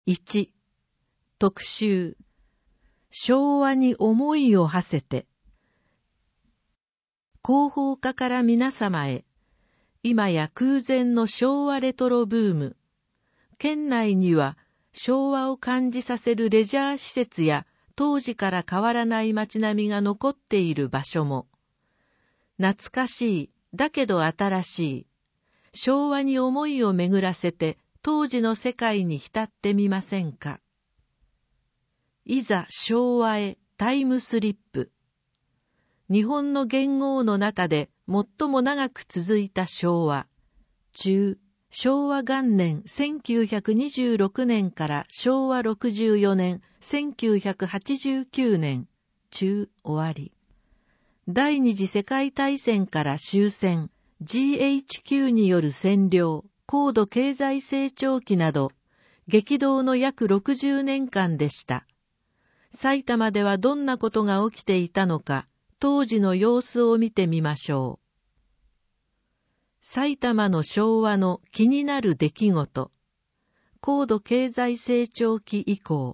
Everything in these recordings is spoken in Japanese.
1、特集、昭和に思いを馳せて。広報課から皆様へ、今や空前の昭和レトロブーム。県内には昭和を感じさせるレジャー施設や当時から変わらない街並みが残っている場所も。懐かしい、だけど新しい。昭和に思いを巡らせて当時の世界に浸ってみませんか。いざ昭和へタイムスリップ。日本の元号の中で最も長く続いた昭和。昭和元年1926年から昭和64年1989年終わり。第二次世界大戦から終戦、GHQ による占領、高度経済成長期など、激動の約60年間でした。埼玉ではどんなことが起きていたのか、当時の様子を見てみましょう。埼玉の昭和の気になる出来事。高度経済成長期以降。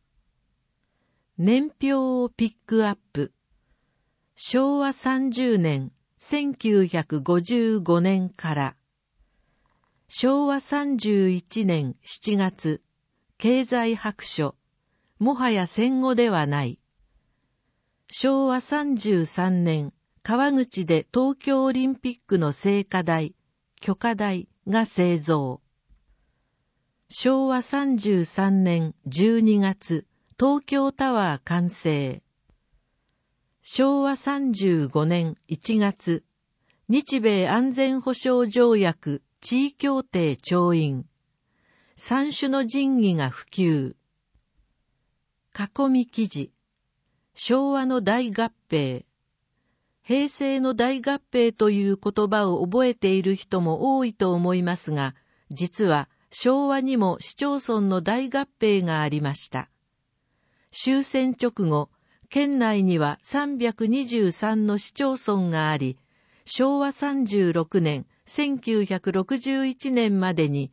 年表をピックアップ。昭和30年、1955年から。昭和31年7月、経済白書。もはや戦後ではない。昭和33年、川口で東京オリンピックの聖火台、炬火台が製造。昭和33年12月、東京タワー完成。昭和35年1月、日米安全保障条約地位協定調印。三種の神器が普及。囲み記事。昭和の大合併。平成の大合併という言葉を覚えている人も多いと思いますが、実は昭和にも市町村の大合併がありました。終戦直後、県内には323の市町村があり、昭和36年、1961年までに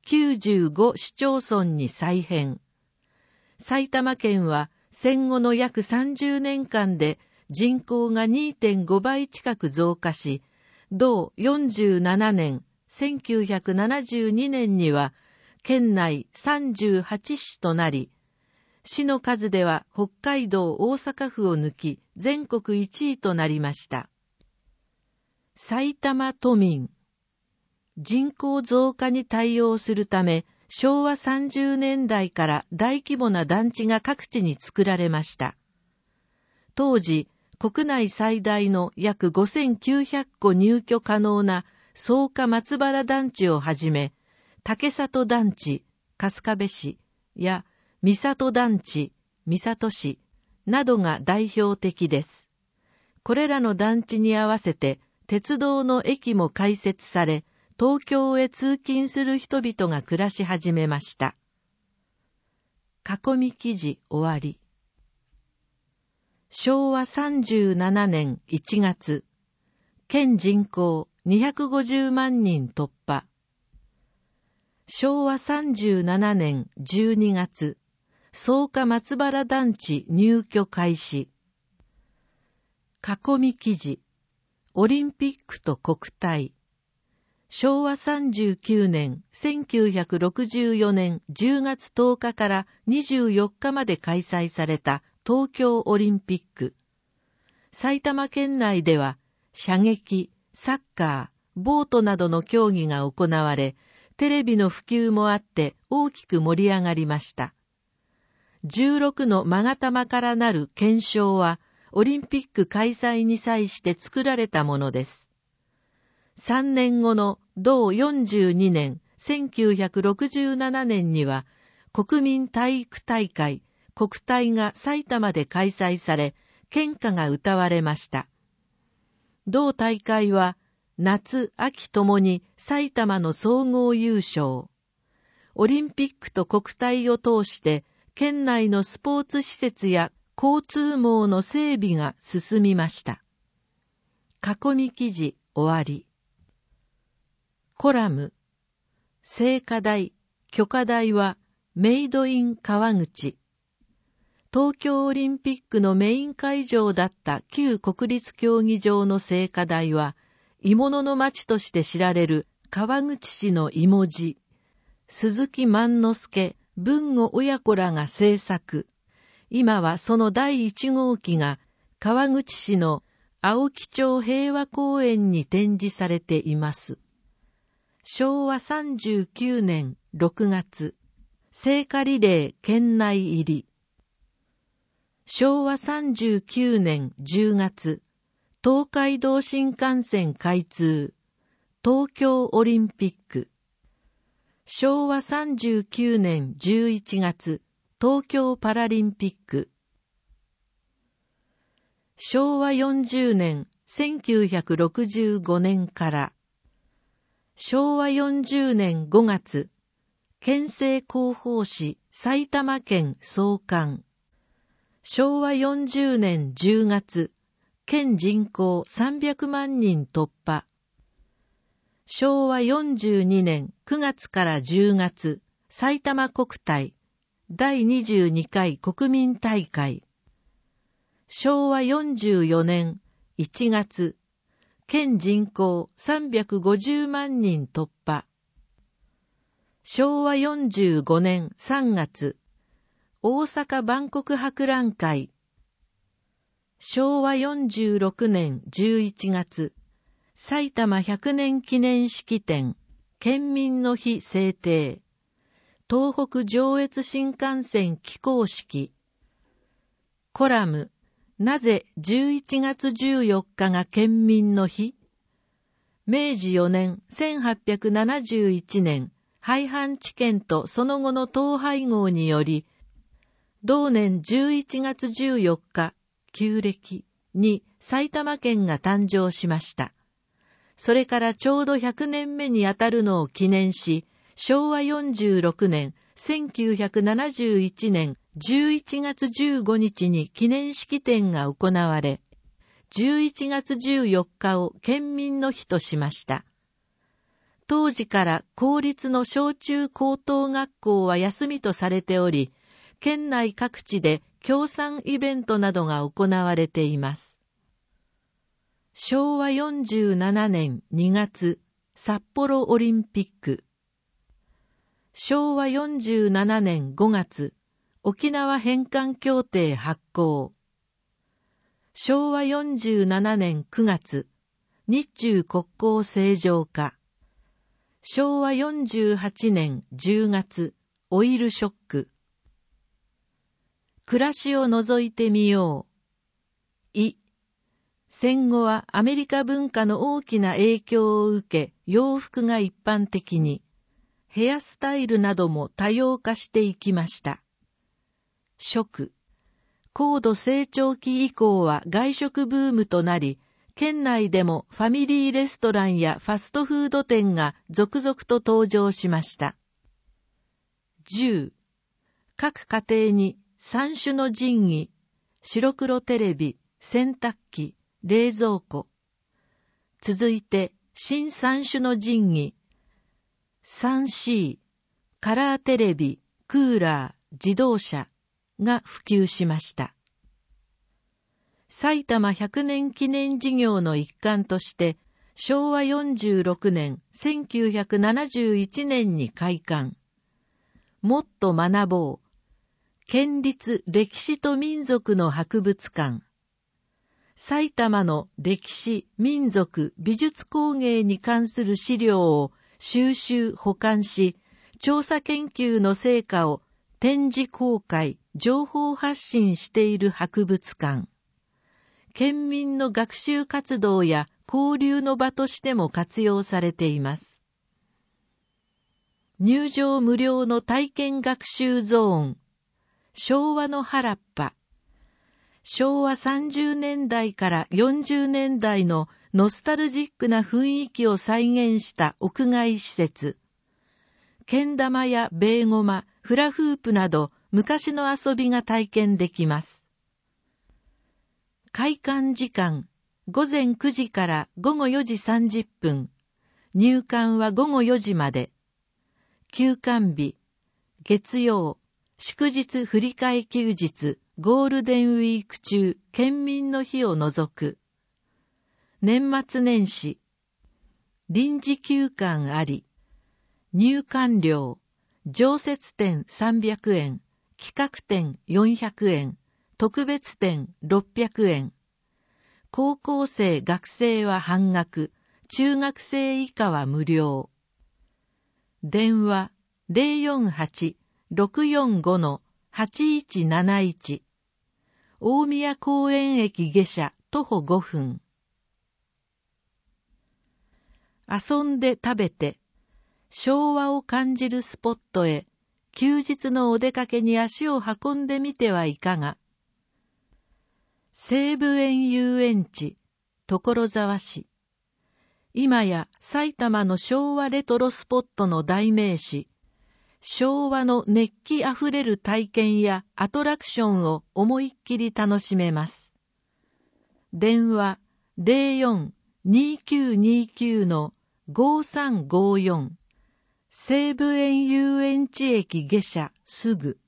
95市町村に再編。埼玉県は戦後の約30年間で人口が 2.5 倍近く増加し、同47年、1972年には県内38市となり、市の数では北海道大阪府を抜き全国1位となりました。埼玉都民。人口増加に対応するため、昭和30年代から大規模な団地が各地に作られました。当時、国内最大の約5900戸入居可能な草加松原団地をはじめ、竹里団地、春日部市や三里団地、三里市などが代表的です。これらの団地に合わせて鉄道の駅も開設され、東京へ通勤する人々が暮らし始めました。囲み記事終わり。昭和37年1月、県人口250万人突破。昭和37年12月、草加松原団地入居開始。囲み記事、オリンピックと国体。昭和39年1964年10月10日から24日まで開催された東京オリンピック。埼玉県内では射撃、サッカー、ボートなどの競技が行われ、テレビの普及もあって大きく盛り上がりました。16の勾玉からなる憲章はオリンピック開催に際して作られたものです。3年後の同42年1967年には国民体育大会国体が埼玉で開催され、県歌が歌われました。同大会は夏・秋ともに埼玉の総合優勝。オリンピックと国体を通して県内のスポーツ施設や交通網の整備が進みました。囲み記事終わり。コラム。聖火台、炬火台はメイドイン川口。東京オリンピックのメイン会場だった旧国立競技場の聖火台は、鋳物の町として知られる川口市の鋳文字、鈴木万之助文吾親子らが制作。今はその第1号機が川口市の青木町平和公園に展示されています。昭和39年6月、聖火リレー県内入り。昭和39年10月、東海道新幹線開通、東京オリンピック。昭和39年11月、東京パラリンピック。昭和40年1965年から、昭和40年5月、県政広報誌埼玉県創刊。昭和40年10月、県人口300万人突破。昭和42年9月から10月、埼玉国体、第22回国民大会。昭和44年1月、県人口350万人突破。昭和45年3月、大阪万国博覧会。昭和46年11月、埼玉100年記念式典、県民の日制定。東北上越新幹線起工式。コラム、なぜ11月14日が県民の日？明治4年1871年、廃藩置県とその後の統廃合により、同年11月14日、旧暦に埼玉県が誕生しました。それからちょうど100年目にあたるのを記念し、昭和46年、1971年11月15日に記念式典が行われ、11月14日を県民の日としました。当時から公立の小中高等学校は休みとされており、県内各地で協賛イベントなどが行われています。昭和47年2月、札幌オリンピック。昭和47年5月、沖縄返還協定発効。昭和47年9月、日中国交正常化。昭和48年10月、オイルショック。暮らしを覗いてみよう。戦後はアメリカ文化の大きな影響を受け、洋服が一般的に、ヘアスタイルなども多様化していきました。食。高度成長期以降は外食ブームとなり、県内でもファミリーレストランやファストフード店が続々と登場しました。10. 各家庭に3種の神器、白黒テレビ、洗濯機、冷蔵庫。続いて、新3種の神器、3C、カラーテレビ、クーラー、自動車が普及しました。埼玉100年記念事業の一環として、昭和46年、1971年に開館。もっと学ぼう。県立歴史と民族の博物館。埼玉の歴史、民族、美術工芸に関する資料を収集・保管し、調査研究の成果を展示公開、情報発信している博物館。県民の学習活動や交流の場としても活用されています。入場無料の体験学習ゾーン。昭和の原っぱ。昭和30年代から40年代のノスタルジックな雰囲気を再現した屋外施設。けん玉やベーゴマ、フラフープなど昔の遊びが体験できます。開館時間、午前9時から午後4時30分。入館は午後4時まで。休館日、 月曜、祝日振り替え休日、ゴールデンウィーク中、県民の日を除く。年末年始、臨時休館あり。入館料、常設展300円、企画展400円、特別展600円。高校生・学生は半額、中学生以下は無料。電話048-645-8171。大宮公園駅下車徒歩5分。遊んで食べて、昭和を感じるスポットへ、休日のお出かけに足を運んでみてはいかが。西武園遊園地、所沢市。今や埼玉の昭和レトロスポットの代名詞、昭和の熱気あふれる体験やアトラクションを思いっきり楽しめます。電話04-2929-5354。西武園遊園地駅下車すぐ。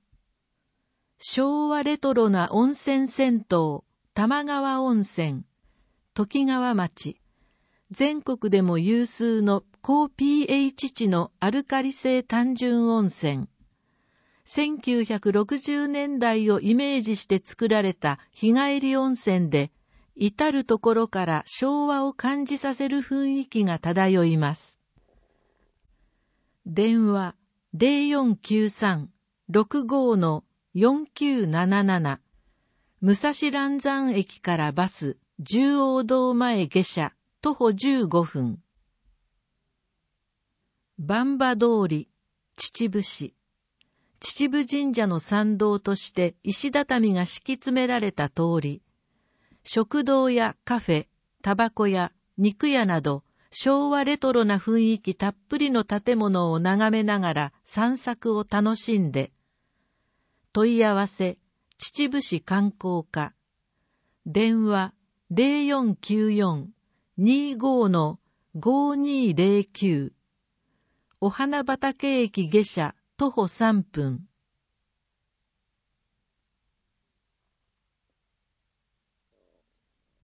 昭和レトロな温泉銭湯、玉川温泉、ときがわ町。全国でも有数の高 pH 値のアルカリ性単純温泉。1960年代をイメージして作られた日帰り温泉で、至るところから昭和を感じさせる雰囲気が漂います。電話0493-65-4977。武蔵嵐山駅からバス、十王堂前下車、徒歩15分。番場通り、秩父市。秩父神社の参道として石畳が敷き詰められた通り。食堂やカフェ、タバコ屋、肉屋など、昭和レトロな雰囲気たっぷりの建物を眺めながら散策を楽しんで。問い合わせ、秩父市観光課。電話04-25-5209。お花畑駅下車徒歩3分。